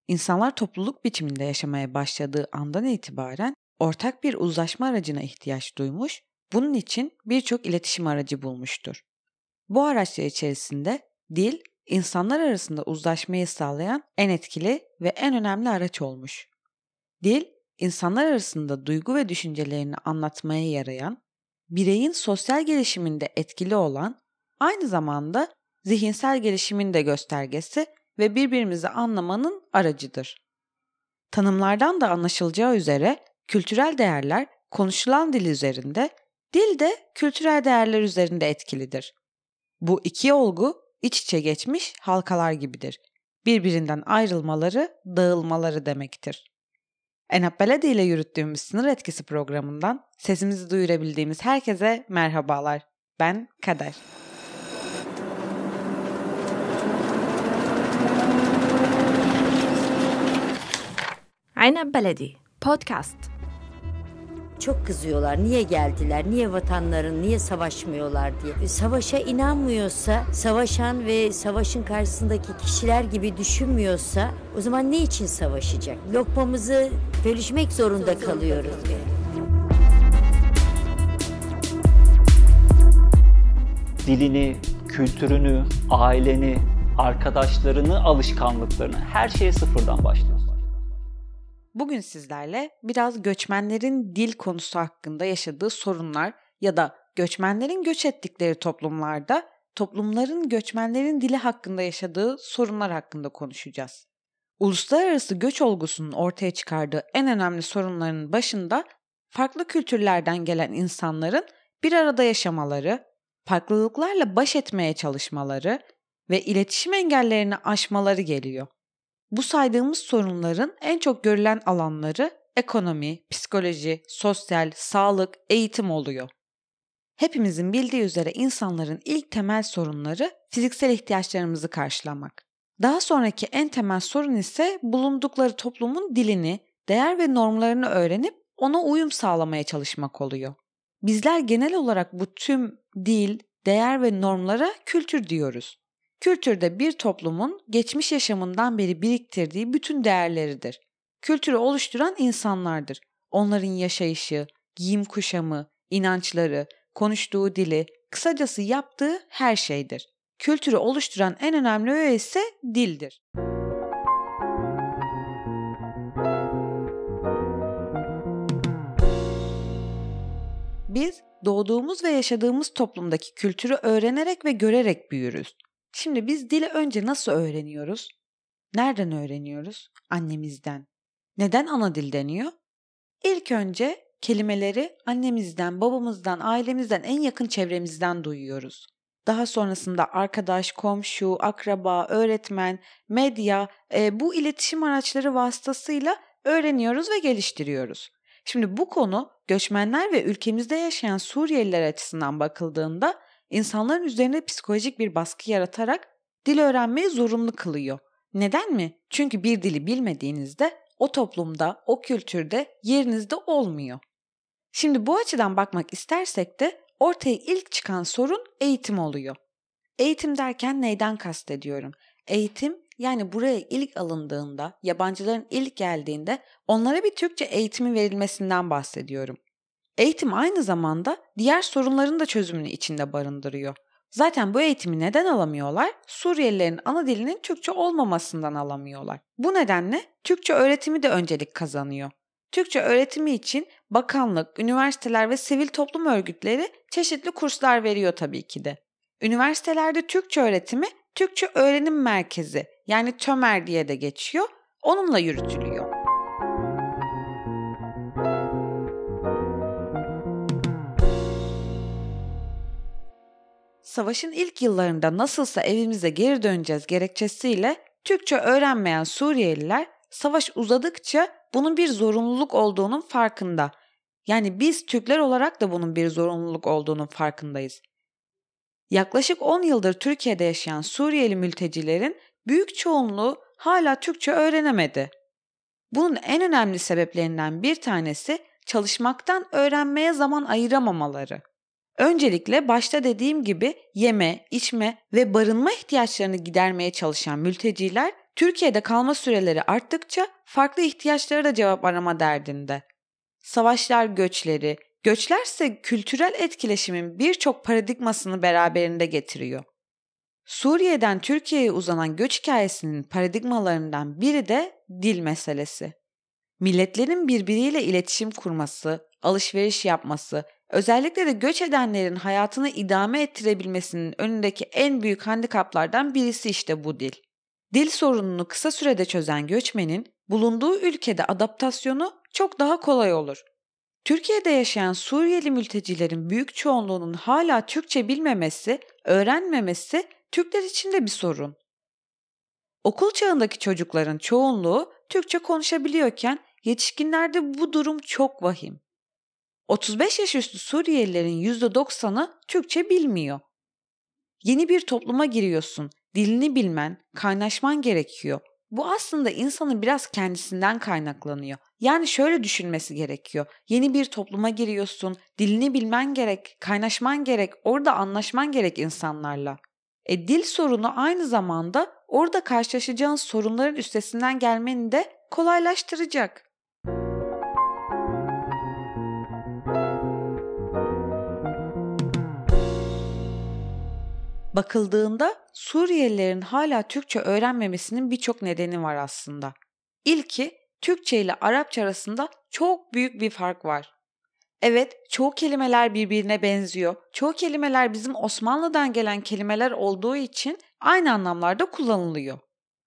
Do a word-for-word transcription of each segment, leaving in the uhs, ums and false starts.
İnsanlar topluluk biçiminde yaşamaya başladığı andan itibaren ortak bir uzlaşma aracına ihtiyaç duymuş, bunun için birçok iletişim aracı bulmuştur. Bu araçlar içerisinde dil, insanlar arasında uzlaşmayı sağlayan en etkili ve en önemli araç olmuş. Dil, insanlar arasında duygu ve düşüncelerini anlatmaya yarayan, bireyin sosyal gelişiminde etkili olan, aynı zamanda zihinsel gelişimin de göstergesi ve birbirimizi anlamanın aracıdır. Tanımlardan da anlaşılacağı üzere kültürel değerler konuşulan dil üzerinde, dil de kültürel değerler üzerinde etkilidir. Bu iki olgu iç içe geçmiş halkalar gibidir. Birbirinden ayrılmaları, dağılmaları demektir. Enab Baladi ile yürüttüğümüz sınır etkisi programından sesimizi duyurabildiğimiz herkese merhabalar. Ben Kader. Enab Baladi Podcast. Çok kızıyorlar. Niye geldiler? Niye vatanların, niye savaşmıyorlar diye. Savaşa inanmıyorsa, savaşan ve savaşın karşısındaki kişiler gibi düşünmüyorsa o zaman ne için savaşacak? Lokmamızı bölüşmek zorunda kalıyoruz. Dilini, kültürünü, aileni, arkadaşlarını, alışkanlıklarını, her şeye sıfırdan başlıyorsun. Bugün sizlerle biraz göçmenlerin dil konusu hakkında yaşadığı sorunlar ya da göçmenlerin göç ettikleri toplumlarda toplumların göçmenlerin dili hakkında yaşadığı sorunlar hakkında konuşacağız. Uluslararası göç olgusunun ortaya çıkardığı en önemli sorunların başında farklı kültürlerden gelen insanların bir arada yaşamaları, farklılıklarla baş etmeye çalışmaları ve iletişim engellerini aşmaları geliyor. Bu saydığımız sorunların en çok görülen alanları ekonomi, psikoloji, sosyal, sağlık, eğitim oluyor. Hepimizin bildiği üzere insanların ilk temel sorunları fiziksel ihtiyaçlarımızı karşılamak. Daha sonraki en temel sorun ise bulundukları toplumun dilini, değer ve normlarını öğrenip ona uyum sağlamaya çalışmak oluyor. Bizler genel olarak bu tüm dil, değer ve normlara kültür diyoruz. Kültür de bir toplumun geçmiş yaşamından beri biriktirdiği bütün değerleridir. Kültürü oluşturan insanlardır. Onların yaşayışı, giyim kuşamı, inançları, konuştuğu dili, kısacası yaptığı her şeydir. Kültürü oluşturan en önemli öğe ise dildir. Biz doğduğumuz ve yaşadığımız toplumdaki kültürü öğrenerek ve görerek büyürüz. Şimdi biz dili önce nasıl öğreniyoruz? Nereden öğreniyoruz? Annemizden. Neden ana dil deniyor? İlk önce kelimeleri annemizden, babamızdan, ailemizden, en yakın çevremizden duyuyoruz. Daha sonrasında arkadaş, komşu, akraba, öğretmen, medya e, bu iletişim araçları vasıtasıyla öğreniyoruz ve geliştiriyoruz. Şimdi bu konu göçmenler ve ülkemizde yaşayan Suriyeliler açısından bakıldığında insanların üzerine psikolojik bir baskı yaratarak dil öğrenmeyi zorunlu kılıyor. Neden mi? Çünkü bir dili bilmediğinizde o toplumda, o kültürde yerinizde olmuyor. Şimdi bu açıdan bakmak istersek de ortaya ilk çıkan sorun eğitim oluyor. Eğitim derken neyden kastediyorum? Eğitim yani buraya ilk alındığında, yabancıların ilk geldiğinde onlara bir Türkçe eğitimi verilmesinden bahsediyorum. Eğitim aynı zamanda diğer sorunların da çözümünü içinde barındırıyor. Zaten bu eğitimi neden alamıyorlar? Suriyelilerin ana dilinin Türkçe olmamasından alamıyorlar. Bu nedenle Türkçe öğretimi de öncelik kazanıyor. Türkçe öğretimi için bakanlık, üniversiteler ve sivil toplum örgütleri çeşitli kurslar veriyor tabii ki de. Üniversitelerde Türkçe öğretimi Türkçe Öğrenim Merkezi yani TÖMER diye de geçiyor. Onunla yürütülüyor. Savaşın ilk yıllarında nasılsa evimize geri döneceğiz gerekçesiyle Türkçe öğrenmeyen Suriyeliler savaş uzadıkça bunun bir zorunluluk olduğunun farkında. Yani biz Türkler olarak da bunun bir zorunluluk olduğunun farkındayız. Yaklaşık on yıldır Türkiye'de yaşayan Suriyeli mültecilerin büyük çoğunluğu hala Türkçe öğrenemedi. Bunun en önemli sebeplerinden bir tanesi çalışmaktan öğrenmeye zaman ayıramamaları. Öncelikle başta dediğim gibi yeme, içme ve barınma ihtiyaçlarını gidermeye çalışan mülteciler Türkiye'de kalma süreleri arttıkça farklı ihtiyaçlara da cevap arama derdinde. Savaşlar göçleri, göçlerse kültürel etkileşimin birçok paradigmasını beraberinde getiriyor. Suriye'den Türkiye'ye uzanan göç hikayesinin paradigmalarından biri de dil meselesi. Milletlerin birbiriyle iletişim kurması, alışveriş yapması, özellikle de göç edenlerin hayatını idame ettirebilmesinin önündeki en büyük handikaplardan birisi işte bu dil. Dil sorununu kısa sürede çözen göçmenin bulunduğu ülkede adaptasyonu çok daha kolay olur. Türkiye'de yaşayan Suriyeli mültecilerin büyük çoğunluğunun hala Türkçe bilmemesi, öğrenmemesi Türkler için de bir sorun. Okul çağındaki çocukların çoğunluğu Türkçe konuşabiliyorken yetişkinlerde bu durum çok vahim. otuz beş yaş üstü Suriyelilerin yüzde doksanı Türkçe bilmiyor. Yeni bir topluma giriyorsun, dilini bilmen, kaynaşman gerekiyor. Bu aslında insanın biraz kendisinden kaynaklanıyor. Yani şöyle düşünmesi gerekiyor. Yeni bir topluma giriyorsun, dilini bilmen gerek, kaynaşman gerek, orada anlaşman gerek insanlarla. E dil sorunu aynı zamanda orada karşılaşacağın sorunların üstesinden gelmeni de kolaylaştıracak. Bakıldığında Suriyelilerin hala Türkçe öğrenmemesinin birçok nedeni var aslında. İlki, Türkçe ile Arapça arasında çok büyük bir fark var. Evet, çoğu kelimeler birbirine benziyor. Çoğu kelimeler bizim Osmanlı'dan gelen kelimeler olduğu için aynı anlamlarda kullanılıyor.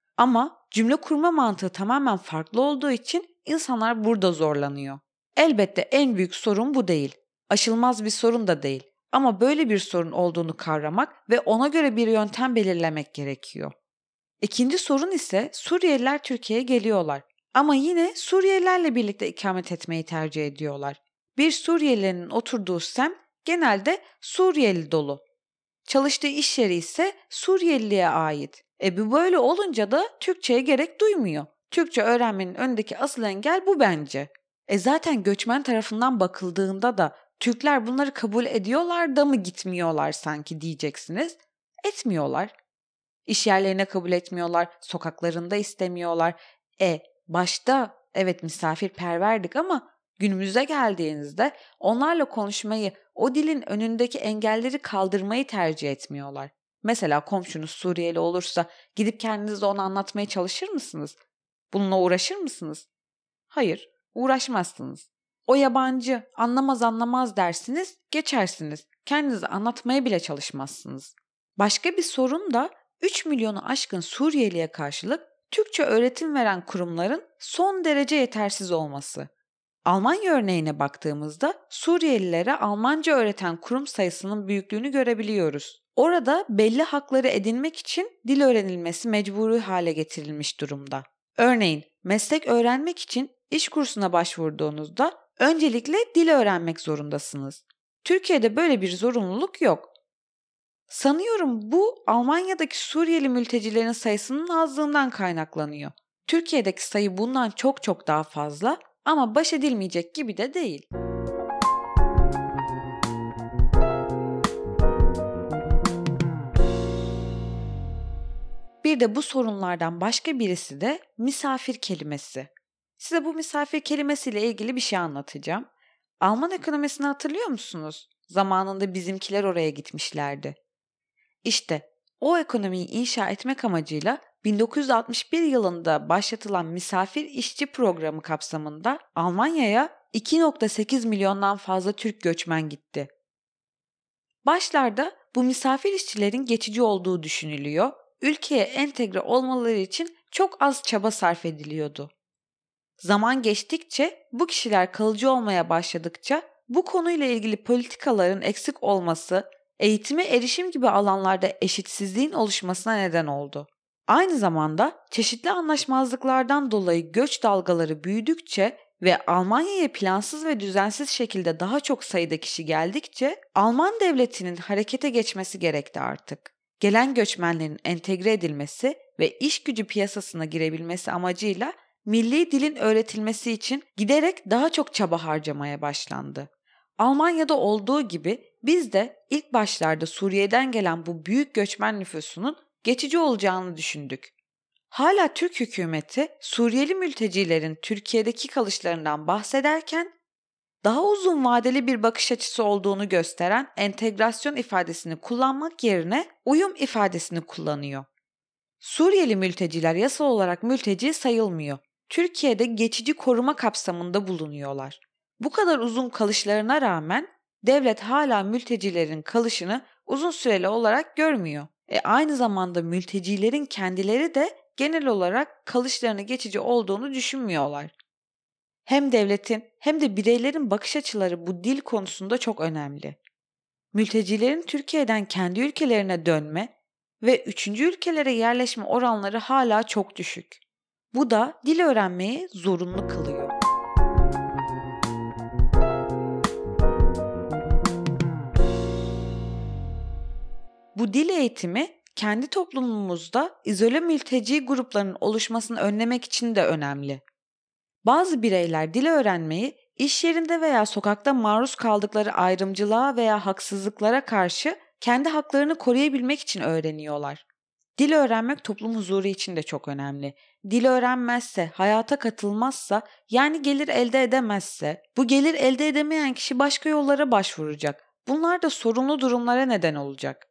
Ama cümle kurma mantığı tamamen farklı olduğu için insanlar burada zorlanıyor. Elbette en büyük sorun bu değil. Aşılmaz bir sorun da değil. Ama böyle bir sorun olduğunu kavramak ve ona göre bir yöntem belirlemek gerekiyor. İkinci sorun ise Suriyeliler Türkiye'ye geliyorlar. Ama yine Suriyelilerle birlikte ikamet etmeyi tercih ediyorlar. Bir Suriyelinin oturduğu semt genelde Suriyeli dolu. Çalıştığı iş yeri ise Suriyeliliğe ait. E bu böyle olunca da Türkçe'ye gerek duymuyor. Türkçe öğrenmenin önündeki asıl engel bu bence. E zaten göçmen tarafından bakıldığında da Türkler bunları kabul ediyorlar da mı gitmiyorlar sanki diyeceksiniz. Etmiyorlar. İş yerlerine kabul etmiyorlar, sokaklarında istemiyorlar. E başta evet misafirperverdik ama günümüze geldiğinizde onlarla konuşmayı, o dilin önündeki engelleri kaldırmayı tercih etmiyorlar. Mesela komşunuz Suriyeli olursa gidip kendiniz de ona anlatmaya çalışır mısınız? Bununla uğraşır mısınız? Hayır, uğraşmazsınız. O yabancı, anlamaz anlamaz dersiniz, geçersiniz. Kendinize anlatmaya bile çalışmazsınız. Başka bir sorun da üç milyonu aşkın Suriyeliye karşılık Türkçe öğretim veren kurumların son derece yetersiz olması. Almanya örneğine baktığımızda Suriyelilere Almanca öğreten kurum sayısının büyüklüğünü görebiliyoruz. Orada belli hakları edinmek için dil öğrenilmesi mecburi hale getirilmiş durumda. Örneğin meslek öğrenmek için iş kursuna başvurduğunuzda öncelikle dil öğrenmek zorundasınız. Türkiye'de böyle bir zorunluluk yok. Sanıyorum bu Almanya'daki Suriyeli mültecilerin sayısının azlığından kaynaklanıyor. Türkiye'deki sayı bundan çok çok daha fazla ama baş edilmeyecek gibi de değil. Bir de bu sorunlardan başka birisi de misafir kelimesi. Size bu misafir kelimesiyle ilgili bir şey anlatacağım. Alman ekonomisini hatırlıyor musunuz? Zamanında bizimkiler oraya gitmişlerdi. İşte o ekonomiyi inşa etmek amacıyla bin dokuz yüz altmış bir yılında başlatılan misafir işçi programı kapsamında Almanya'ya iki virgül sekiz milyondan fazla Türk göçmen gitti. Başlarda bu misafir işçilerin geçici olduğu düşünülüyor, ülkeye entegre olmaları için çok az çaba sarf ediliyordu. Zaman geçtikçe bu kişiler kalıcı olmaya başladıkça bu konuyla ilgili politikaların eksik olması, eğitime erişim gibi alanlarda eşitsizliğin oluşmasına neden oldu. Aynı zamanda çeşitli anlaşmazlıklardan dolayı göç dalgaları büyüdükçe ve Almanya'ya plansız ve düzensiz şekilde daha çok sayıda kişi geldikçe Alman devletinin harekete geçmesi gerekti artık. Gelen göçmenlerin entegre edilmesi ve iş gücü piyasasına girebilmesi amacıyla milli dilin öğretilmesi için giderek daha çok çaba harcamaya başlandı. Almanya'da olduğu gibi biz de ilk başlarda Suriye'den gelen bu büyük göçmen nüfusunun geçici olacağını düşündük. Hala Türk hükümeti Suriyeli mültecilerin Türkiye'deki kalışlarından bahsederken daha uzun vadeli bir bakış açısı olduğunu gösteren entegrasyon ifadesini kullanmak yerine uyum ifadesini kullanıyor. Suriyeli mülteciler yasal olarak mülteci sayılmıyor. Türkiye'de geçici koruma kapsamında bulunuyorlar. Bu kadar uzun kalışlarına rağmen devlet hala mültecilerin kalışını uzun süreli olarak görmüyor. E aynı zamanda mültecilerin kendileri de genel olarak kalışlarını geçici olduğunu düşünmüyorlar. Hem devletin hem de bireylerin bakış açıları bu dil konusunda çok önemli. Mültecilerin Türkiye'den kendi ülkelerine dönme ve üçüncü ülkelere yerleşme oranları hala çok düşük. Bu da dil öğrenmeyi zorunlu kılıyor. Bu dil eğitimi kendi toplumumuzda izole mülteci gruplarının oluşmasını önlemek için de önemli. Bazı bireyler dil öğrenmeyi iş yerinde veya sokakta maruz kaldıkları ayrımcılığa veya haksızlıklara karşı kendi haklarını koruyabilmek için öğreniyorlar. Dil öğrenmek toplum huzuru için de çok önemli. Dil öğrenmezse, hayata katılmazsa, yani gelir elde edemezse, bu gelir elde edemeyen kişi başka yollara başvuracak. Bunlar da sorunlu durumlara neden olacak.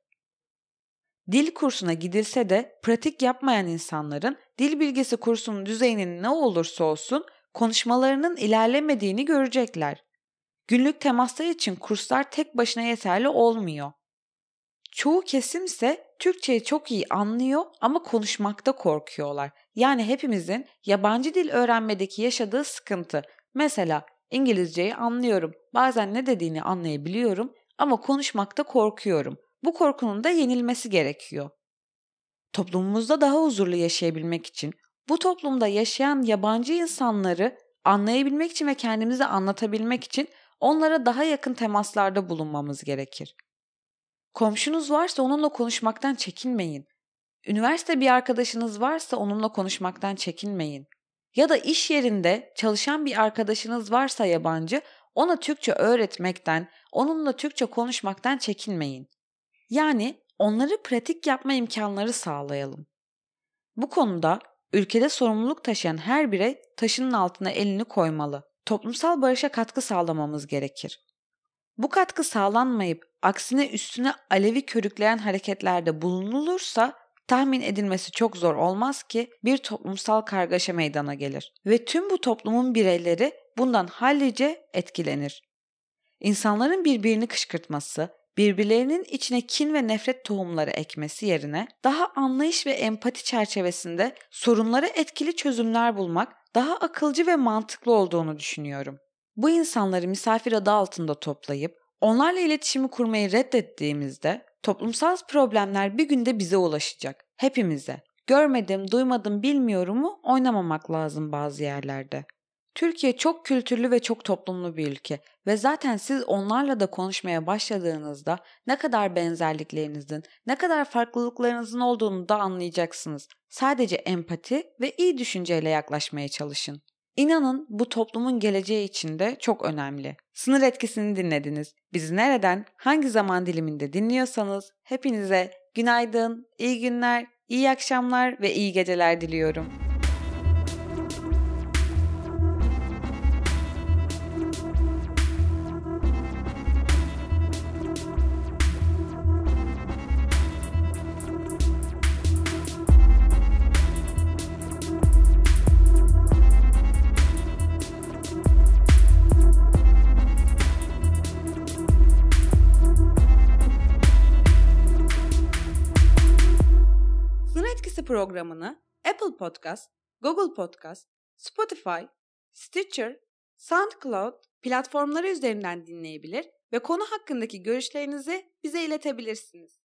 Dil kursuna gidilse de pratik yapmayan insanların dil bilgisi kursunun düzeyinin ne olursa olsun konuşmalarının ilerlemediğini görecekler. Günlük temaslar için kurslar tek başına yeterli olmuyor. Çoğu kesimse Türkçeyi çok iyi anlıyor ama konuşmakta korkuyorlar. Yani hepimizin yabancı dil öğrenmedeki yaşadığı sıkıntı. Mesela İngilizceyi anlıyorum, bazen ne dediğini anlayabiliyorum ama konuşmakta korkuyorum. Bu korkunun da yenilmesi gerekiyor. Toplumumuzda daha huzurlu yaşayabilmek için, bu toplumda yaşayan yabancı insanları anlayabilmek için ve kendimizi anlatabilmek için onlara daha yakın temaslarda bulunmamız gerekir. Komşunuz varsa onunla konuşmaktan çekinmeyin. Üniversite bir arkadaşınız varsa onunla konuşmaktan çekinmeyin. Ya da iş yerinde çalışan bir arkadaşınız varsa yabancı, ona Türkçe öğretmekten, onunla Türkçe konuşmaktan çekinmeyin. Yani onları pratik yapma imkanları sağlayalım. Bu konuda ülkede sorumluluk taşıyan her birey taşının altına elini koymalı. Toplumsal barışa katkı sağlamamız gerekir. Bu katkı sağlanmayıp aksine üstüne alevi körükleyen hareketlerde bulunulursa tahmin edilmesi çok zor olmaz ki bir toplumsal kargaşa meydana gelir ve tüm bu toplumun bireyleri bundan hallice etkilenir. İnsanların birbirini kışkırtması, birbirlerinin içine kin ve nefret tohumları ekmesi yerine daha anlayış ve empati çerçevesinde sorunlara etkili çözümler bulmak daha akılcı ve mantıklı olduğunu düşünüyorum. Bu insanları misafir adı altında toplayıp onlarla iletişimi kurmayı reddettiğimizde toplumsal problemler bir günde bize ulaşacak. Hepimize. Görmedim, duymadım, bilmiyorumu oynamamak lazım bazı yerlerde. Türkiye çok kültürlü ve çok toplumlu bir ülke ve zaten siz onlarla da konuşmaya başladığınızda ne kadar benzerliklerinizin, ne kadar farklılıklarınızın olduğunu da anlayacaksınız. Sadece empati ve iyi düşünceyle yaklaşmaya çalışın. İnanın bu toplumun geleceği için de çok önemli. Sınır etkisini dinlediniz. Bizi nereden, hangi zaman diliminde dinliyorsanız hepinize günaydın, iyi günler, iyi akşamlar ve iyi geceler diliyorum. Programını Apple Podcast, Google Podcast, Spotify, Stitcher, SoundCloud platformları üzerinden dinleyebilir ve konu hakkındaki görüşlerinizi bize iletebilirsiniz.